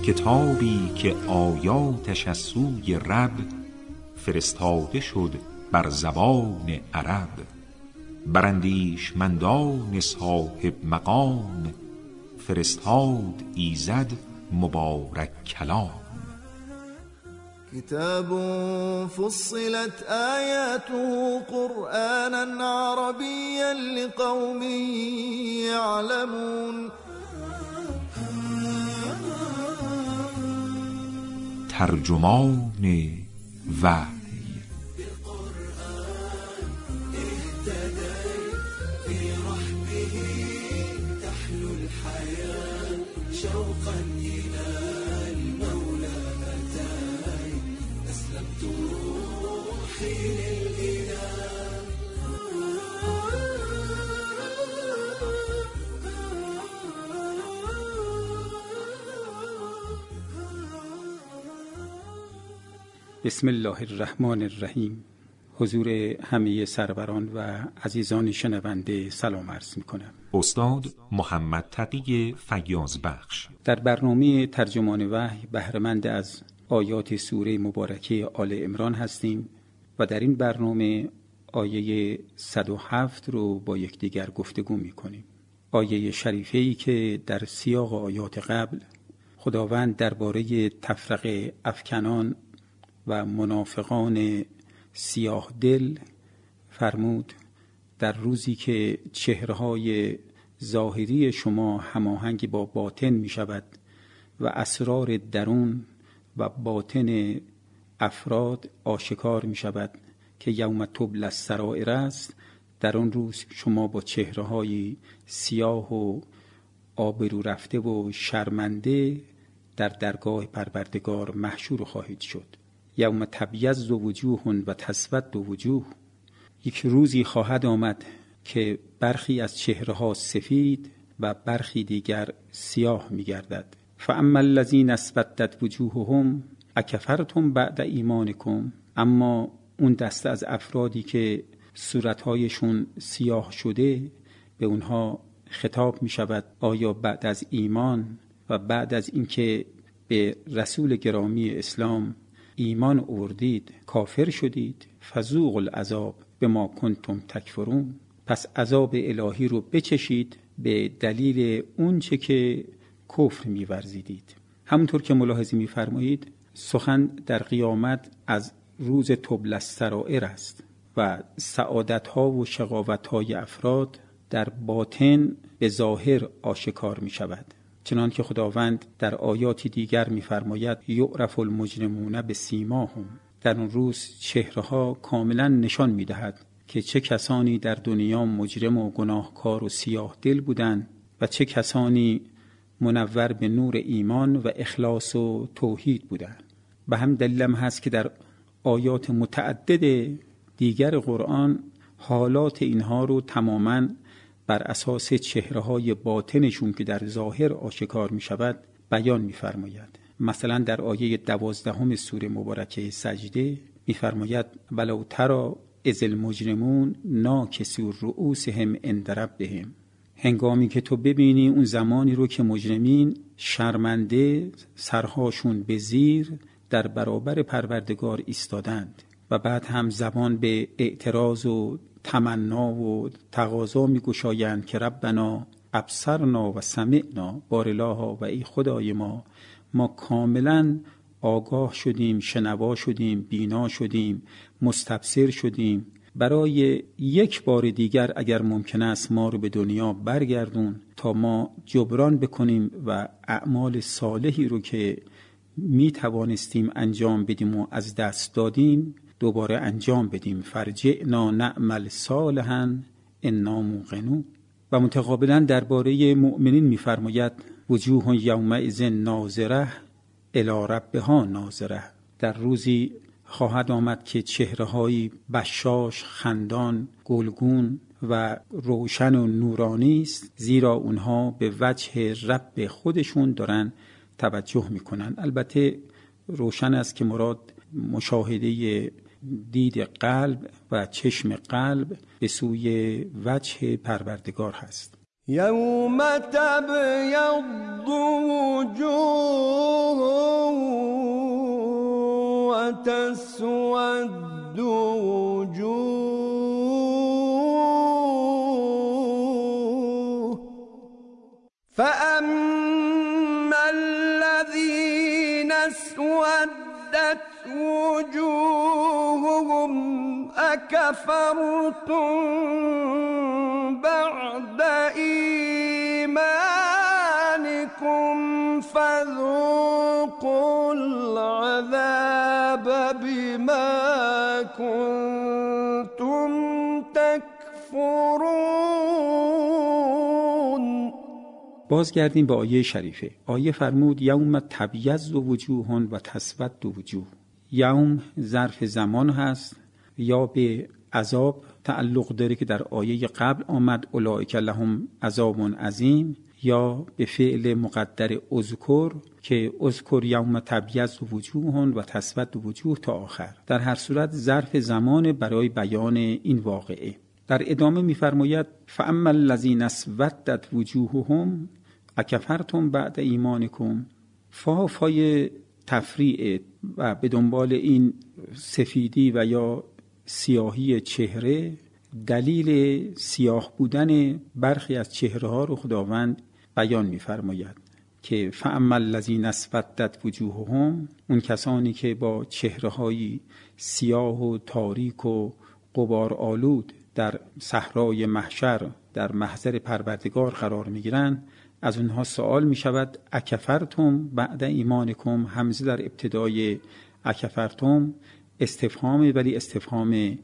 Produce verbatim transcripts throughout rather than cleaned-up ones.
کتابی که آیاتش از سوی رب فرستاده شد بر زبان عرب، بر اندیشمندان صاحب مقام فرستاد ایزد مبارک کلام. كتاب فصلت آياته قرآنا عربيا لقوم يعلمون. ترجمان وحی. بسم الله الرحمن الرحیم. حضور همه سروران و عزیزان شنونده سلام عرض می کنم. استاد محمد تقی فیاض بخش در برنامه ترجمان وحی بهره‌مند از آیات سوره مبارکه آل عمران هستیم و در این برنامه آیه صد و هفت رو با یکدیگر گفتگو می کنیم. آیه شریفه‌ای که در سیاق آیات قبل خداوند درباره تفرقه افکنان و منافقان سیاه دل فرمود در روزی که چهره‌های ظاهری شما هماهنگ با باطن می شود و اسرار درون و باطن افراد آشکار می شود که یوم تبلی السرائر است، در آن روز شما با چهره‌های سیاه و آبرو رفته و شرمنده در درگاه پروردگار محشور خواهید شد. یوم تبیض وجوه و تسود وجوه، یک روزی خواهد آمد که برخی از چهره‌ها سفید و برخی دیگر سیاه می‌گردد. فاما الذین اسودت وجوههم اکفرتم بعد ایمانکم، اما اون دسته از افرادی که صورت‌هایشون سیاه شده به اونها خطاب می‌شود آیا بعد از ایمان و بعد از اینکه به رسول گرامی اسلام ایمان آوردید کافر شدید؟ فذوقوا العذاب بما کنتم تکفرون، پس عذاب الهی رو بچشید به دلیل اونچه که کفر می‌ورزیدید. همونطور که ملاحظه می‌فرمایید سخن در قیامت از روز تبلی السرائر است و سعادت‌ها و شقاوت‌های افراد در باطن به ظاهر آشکار می‌شود، چنان که خداوند در آیاتی دیگر می‌فرماید یعرف المجرمون بسیماهم، در اون روز چهره‌ها کاملا نشان می‌دهد که چه کسانی در دنیا مجرم و گناهکار و سیاه دل بودند و چه کسانی منور به نور ایمان و اخلاص و توحید بودند. به هم دلیلم هست که در آیات متعدد دیگر قرآن حالات اینها رو تماماً بر اساس چهره‌های باطنشون که در ظاهر آشکار می شود بیان می فرماید. مثلا در آیه دوازدهم سوره مبارکه سجده می فرماید ولو تری اذ المجرمون ناکسوا رؤوسهم عند ربهم، هنگامی که تو ببینی اون زمانی رو که مجرمین شرمنده سرهاشون به زیر در برابر پروردگار ایستادند و بعد هم زبان به اعتراض و تمنا و تقاضا می گشایند که ربنا ابصرنا و سمعنا، بارالها و ای خدای ما ما کاملا آگاه شدیم، شنوا شدیم، بینا شدیم، مستبصر شدیم، برای یک بار دیگر اگر ممکن است ما رو به دنیا برگردون تا ما جبران بکنیم و اعمال صالحی رو که می توانستیم انجام بدیم و از دست دادیم دوباره انجام بدیم. فرجعنا نعمل صالحا انا موقنون. و متقابلا درباره مؤمنین می‌فرماید وجوه یومئذ ناظره الی ربها ناظره، در روزی خواهد آمد که چهره‌های بشاش، خندان، گلگون و روشن و نورانی است، زیرا اونها به وجه رب خودشون دارن توجه میکنن. البته روشن است که مراد مشاهده دید قلب و چشم قلب به سوی وجه پروردگار هست. یوم تبیض وجوه و تسود وجوه فأما الذين اسودت وجوههم أكفرتم بعد إيمانكم فذوقوا العذاب بما كنتم تکفرون. بازگردیم به آیه شریفه. آیه فرمود یوم تبیض وجوه و تسود وجوه. یوم ظرف زمان هست یا به عذاب تعلق داره که در آیه قبل آمد اولئک لهم عذاب عظیم، یا به فعل مقدر اذکر که اذکر یوم تبیض وجوه و تسود وجوه تا آخر. در هر صورت ظرف زمان برای بیان این واقعه. در ادامه می‌فرماید فاما الذین اسودت وجوههم اکفرتم بعد ایمانکم. فا فای تفریع و به دنبال این سفیدی و یا سیاهی چهره دلیل سیاه بودن برخی از چهره ها رو خداوند بیان می‌فرماید که فاما الذین اسودت وجوههم، اون کسانی که با چهره‌های سیاه و تاریک و غبار آلود در صحرای محشر در محضر پروردگار قرار می‌گیرند، از اونها سوال می‌شود اکفرتم بعد ایمانکم. همزه در ابتدای اکفرتم استفهام، ولی استفهام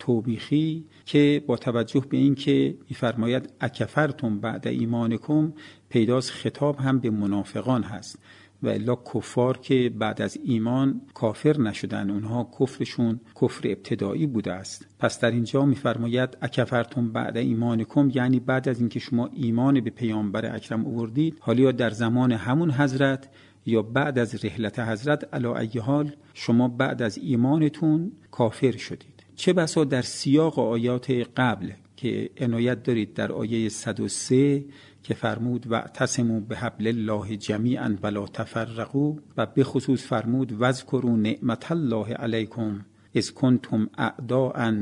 توبیخی که با توجه به این که می‌فرماید اکفرتم بعد ایمانکم، پیداست خطاب هم به منافقان هست و الا کفار که بعد از ایمان کافر نشدن، اونها کفرشون کفر ابتدایی بوده است. پس در اینجا می‌فرماید اکفرتم بعد ایمانکم، یعنی بعد از اینکه شما ایمان به پیامبر اکرم آوردید، حالا در زمان همون حضرت یا بعد از رحلت حضرت، علی ای حال شما بعد از ایمانتون کافر شدید. چه بسا در سیاق آیات قبل که عنایت دارید در آیه صد و سه که فرمود واعتصموا بحبل الله جمیعا ولا تفرقوا، و به خصوص فرمود واذکروا نعمت الله علیکم اذ کنتم اعداء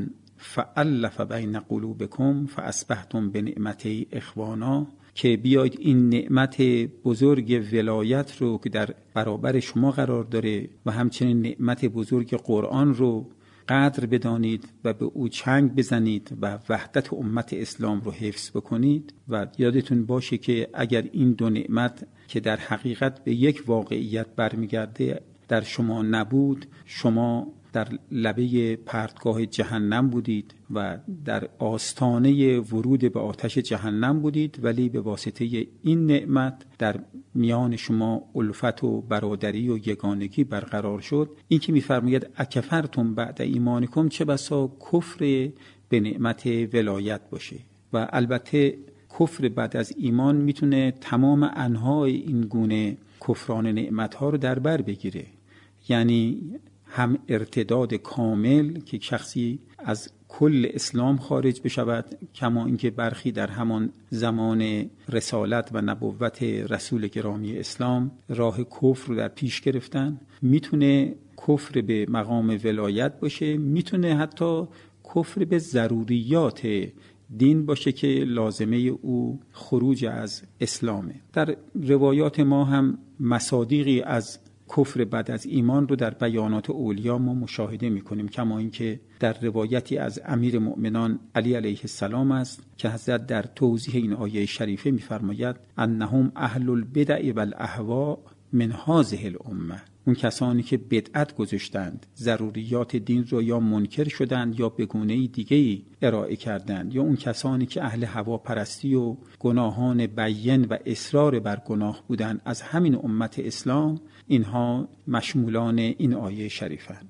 فالف بین قلوبکم فاصبحتم بنعمته اخوانا، که بیاید این نعمت بزرگ ولایت رو که در برابر شما قرار داره و همچنین نعمت بزرگ قرآن رو قدر بدانید و به او چنگ بزنید و وحدت امت اسلام رو حفظ بکنید. و یادتون باشه که اگر این دو نعمت که در حقیقت به یک واقعیت برمیگرده در شما نبود، شما در لبه پرتگاه جهنم بودید و در آستانه ورود به آتش جهنم بودید، ولی به واسطه این نعمت در میان شما الفت و برادری و یگانگی برقرار شد. این که می‌فرماید اکفرتم بعد ایمانکم، چه بسا کفر به نعمت ولایت باشه. و البته کفر بعد از ایمان میتونه تمام انواع این گونه کفران نعمت‌ها رو در بر بگیره، یعنی هم ارتداد کامل که شخصی از کل اسلام خارج بشود، کما اینکه برخی در همان زمان رسالت و نبوت رسول گرامی اسلام راه کفر رو در پیش گرفتن. میتونه کفر به مقام ولایت باشه، میتونه حتی کفر به ضروریات دین باشه که لازمه او خروج از اسلامه. در روایات ما هم مصادیقی از کفر بعد از ایمان رو در بیانات اولیا ما مشاهده می‌کنیم، کما اینکه در روایتی از امیر مؤمنان علی علیه السلام است که حضرت در توضیح این آیه شریفه می‌فرماید انهم اهل البدع والاهواء من هذه الامه، اون کسانی که بدعت گذاشتند، ضروریات دین رو یا منکر شدند یا به گونه‌ای دیگه‌ای ارائه کردند، یا اون کسانی که اهل هواپرستی و گناهان بیان و اصرار بر گناه بودند از همین امت اسلام، اینها مشمولان این آیه شریفند.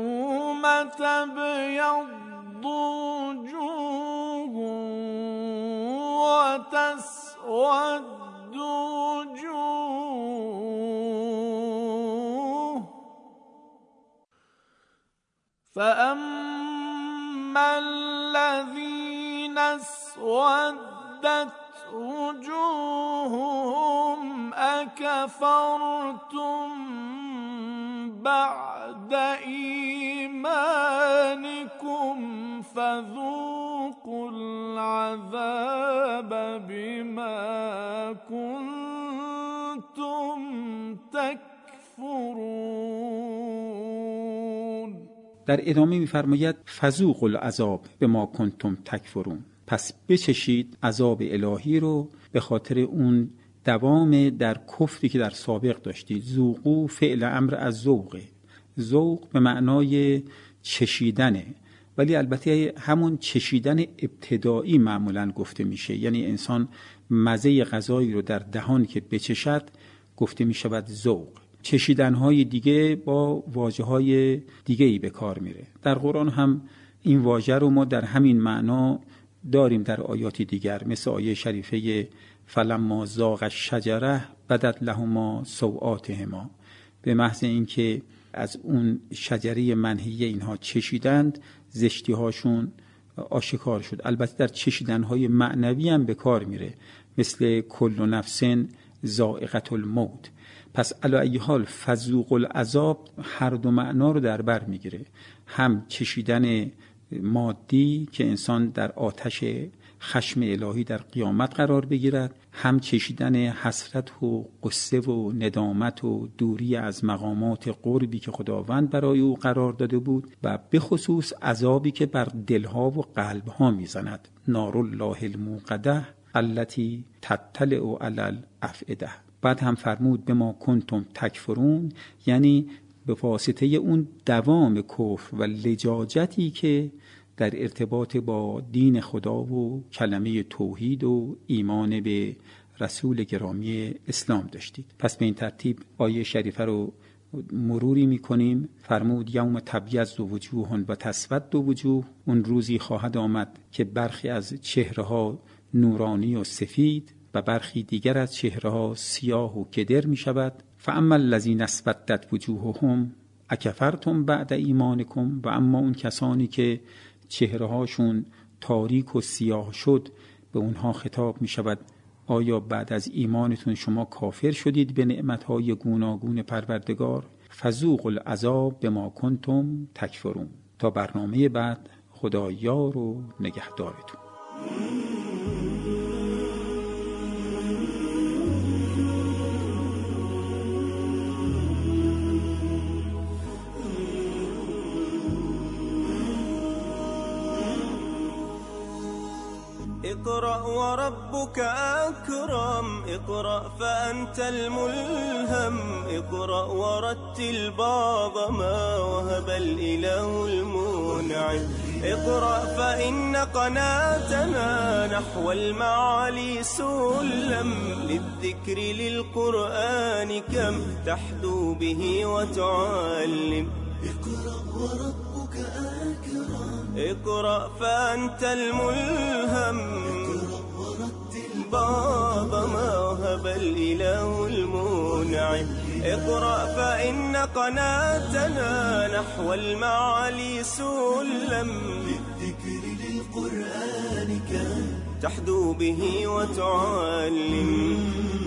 یوم تبیض وجوه و تسود وجوه فأما الذين اسودت وجوههم أكفرتم بعد إيمانكم فذوقوا العذاب بما كنتم تکفرون. در ادامه می‌فرماید فذوقوا العذاب بما کنتم تکفرون، پس بچشید عذاب الهی رو به خاطر اون دوام در کفری که در سابق داشتید. ذوقو فعل امر از ذوقه، ذوق به معنای چشیدنه، ولی البته همون چشیدن ابتدایی معمولاً گفته میشه، یعنی انسان مزه غذایی رو در دهان که بچشد گفته میشود ذوق. چشیدن‌های دیگه با واژه‌های دیگه‌ای به کار میره. در قرآن هم این واژه رو ما در همین معنا داریم در آیات دیگر، مثل آیه شریفه فلما ذاق الشجره بدت لهما سوآتهما، به محض اینکه از اون شجره منهیه اینها چشیدند زشتی هاشون آشکار شد. البته در چشیدن‌های معنوی هم به کار میره، مثل کل نفس ذائقة الموت. پس علی ای حال فذوقوا العذاب هر دو معنا رو در بر میگیره، هم چشیدن مادی که انسان در آتش خشم الهی در قیامت قرار بگیرد، هم چشیدن حسرت و قصه و ندامت و دوری از مقامات قربی که خداوند برای او قرار داده بود، و به خصوص عذابی که بر دلها و قلبها میزند، نار الله الموقده التي تطلع علی الافئده. بعد هم فرمود به ما کنتم تکفرون، یعنی به واسطه اون دوام کفر و لجاجتی که در ارتباط با دین خدا و کلمه توحید و ایمان به رسول گرامی اسلام داشتید. پس به این ترتیب آیه شریفه رو مروری میکنیم. فرمود یوم تبیض وجوه و تسود وجوه، اون روزی خواهد آمد که برخی از چهره ها نورانی و سفید و برخی دیگر از چهره ها سیاه و کدر می شود. فاما الذین اسودت وجوههم اکفرتم بعد ایمانکم، و اما اون کسانی که چهره هاشون تاریک و سیاه شد به اونها خطاب می شود آیا بعد از ایمانتون شما کافر شدید به نعمتهای گوناگون پروردگار؟ فذوقوا العذاب بما کنتم تکفرون. تا برنامه بعد، خدا یار و نگهدارتون. اقرأ وربك أكرم، اقرأ فأنت الملهم، اقرأ ورتل بعض ما وهب الإله المنعم، اقرأ فإن قناتنا نحو المعالي سلم، للذكر للقرآن كم تحدو به وتعلم. اقرأ وربك أكرم، اقرأ فأنت الملهم، بعض ما وهب الإله المنعم، اقرأ فإن قناتنا نحو المعالي سلم، للذكر للقرآن كم تحدو به وتعلم.